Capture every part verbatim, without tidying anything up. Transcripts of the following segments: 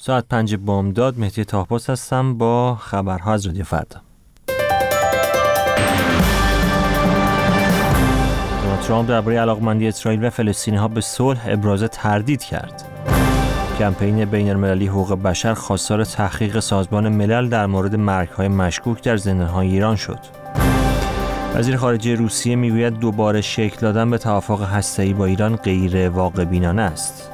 ساعت پنج بامداد مهدی طاهباز هستم با خبرها از رادیو فردا. دونالد ترامپ درباره علاقمندی اسرائیل و فلسطینی‌ها به صلح ابراز تردید کرد. کمپین بین‌المللی حقوق بشر خواستار تحقیق سازمان ملل در مورد مرگ‌های مشکوک در زندان‌های ایران شد. وزیر خارجه روسیه میگوید دوباره شکل دادن به توافق هسته‌ای با ایران غیر واقع‌بینانه است.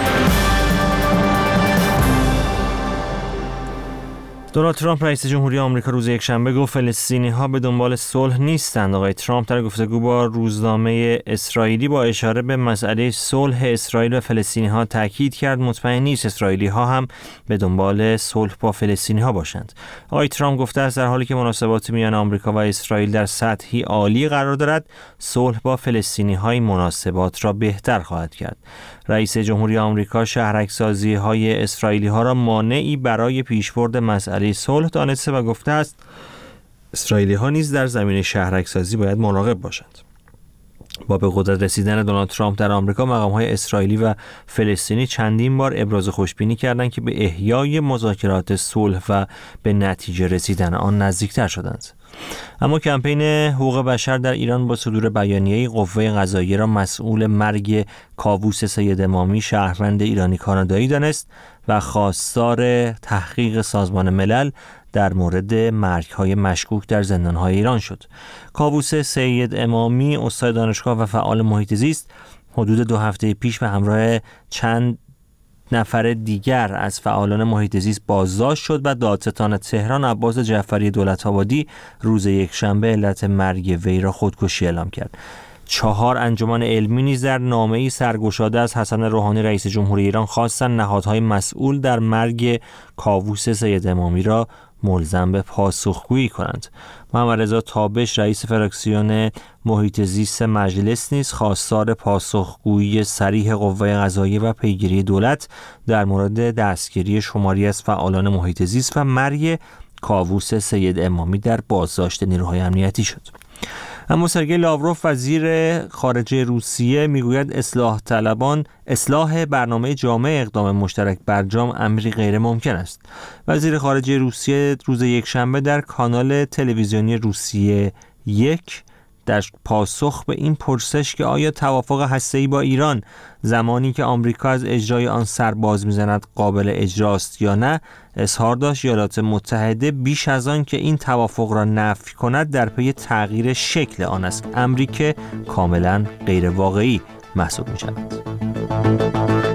دونالد ترامپ رئیس جمهوری آمریکا روز یکشنبه گفت فلسطینی‌ها به دنبال صلح نیستند. آقای ترامپ در گفتگو با روزنامه اسرائیلی با اشاره به مسئله صلح اسرائیل و فلسطینی‌ها تاکید کرد مطمئن نیست اسرائیلی‌ها هم به دنبال صلح با فلسطینی‌ها باشند. آقای ترامپ گفته است در حالی که مناسبات میان آمریکا و اسرائیل در سطحی عالی قرار دارد، صلح با فلسطینی‌ها این مناسبات را بهتر خواهد کرد. رئیس جمهوری آمریکا شهرک‌سازی‌های اسرائیلی‌ها را مانعی برای پیشبرد مسئله صلح دانسته و گفته است اسرائیلی‌ها نیز در زمینه شهرک‌سازی باید مراقب باشند. با به قدرت رسیدن دونالد ترامپ در آمریکا، مقام‌های اسرائیلی و فلسطینی چندین بار ابراز خوشبینی کردند که به احیای مذاکرات صلح و به نتیجه رسیدن آن نزدیکتر شدند. اما کمپین حقوق بشر در ایران با صدور بیانیه‌ای قوه قضاییه را مسئول مرگ کاووس سید امامی شهروند ایرانی کانادایی دانست و خواستار تحقیق سازمان ملل در مورد مرگ‌های مشکوک در زندان‌های ایران شد. کاووس سید امامی استاد دانشگاه و فعال محیط زیست حدود دو هفته پیش به همراه چند نفر دیگر از فعالان محیط زیست بازداشت شد و دادستان تهران عباس جعفری دولت‌آبادی روز یکشنبه علت مرگ وی را خودکشی اعلام کرد. چهار انجمن علمی نیز در نامه‌ای سرگشاده از حسن روحانی رئیس جمهوری ایران خواستند نهادهای مسئول در مرگ کاووس سید امامی را ملزم به پاسخگویی کنند. محمد رضا تابش رئیس فراکسیون محیط زیست مجلس نیز خواستار پاسخگویی صریح قوه قضاییه و پیگیری دولت در مورد دستگیری شماری از فعالان محیط زیست و مرگ کاووس سید امامی در بازداشت نیروهای امنیتی شد. اما سرگئی لاوروف وزیر خارجه روسیه میگوید اصلاح طلبان اصلاح برنامه جامع اقدام مشترک برجام امری غیر ممکن است. وزیر خارجه روسیه روز یکشنبه در کانال تلویزیونی روسیه یک در پاسخ به این پرسش که آیا توافق هسته‌ای با ایران زمانی که آمریکا از اجرای آن سر باز می‌زند قابل اجراست یا نه، اظهار داشت ایالات متحده بیش از آن که این توافق را نفی کند در پی تغییر شکل آن است، امری که کاملا غیر واقعی محسوب می‌شود.